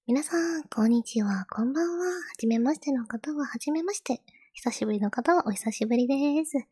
皆さん、こんにちは、こんばんは。はじめましての方は、はじめまして。久しぶりの方は、お久しぶりです。はい、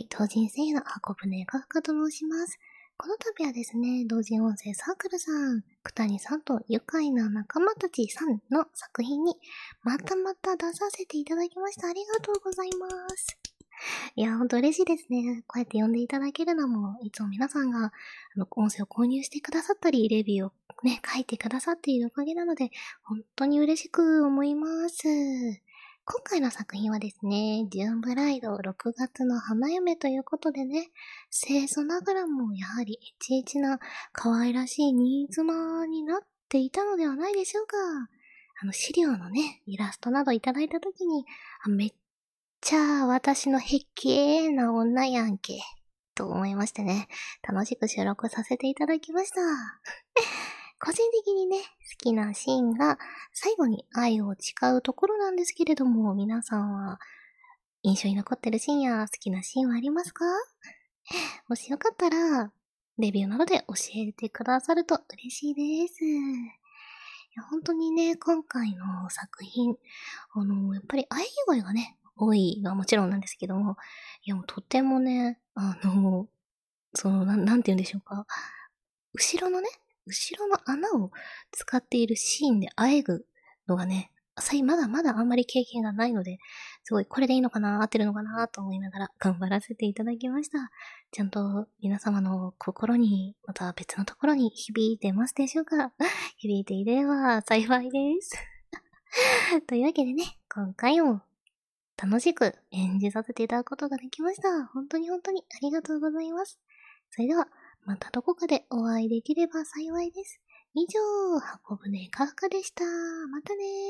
同人声優の箱舟かふかと申します。この度はですね、同人音声サークルさん、くたにさんと愉快な仲間たちさんの作品に、またまた出させていただきました。ありがとうございます。いや、ほんと嬉しいですね。こうやって呼んでいただけるのも、いつも皆さんが、音声を購入してくださったり、レビューをね、書いてくださっているおかげなので、本当に嬉しく思います。今回の作品はですね、ジューンブライド6月の花嫁ということでね、清楚ながらもやはりエチエチな可愛らしい新妻になっていたのではないでしょうか。資料のね、イラストなどいただいたときに、めっちゃ私のへっけーな女やんけ、と思いましてね、楽しく収録させていただきました。個人的にね、好きなシーンが最後に愛を誓うところなんですけれども、皆さんは印象に残ってるシーンや好きなシーンはありますか？もしよかったら、レビューなどで教えてくださると嬉しいです。本当にね、今回の作品、やっぱり愛以外がね、多いのはもちろんなんですけども、もうとてもね、なんて言うんでしょうか。後ろのね、後ろの穴を使っているシーンで喘ぐのがね、まだまだあんまり経験がないので、すごいこれでいいのかな、合ってるのかなと思いながら頑張らせていただきました。ちゃんと皆様の心に、また別のところに響いてますでしょうか？響いていれば幸いです。というわけでね、今回も楽しく演じさせていただくことができました。本当に本当にありがとうございます。それでは、またどこかでお会いできれば幸いです。以上、箱舟かふかでした。またねー。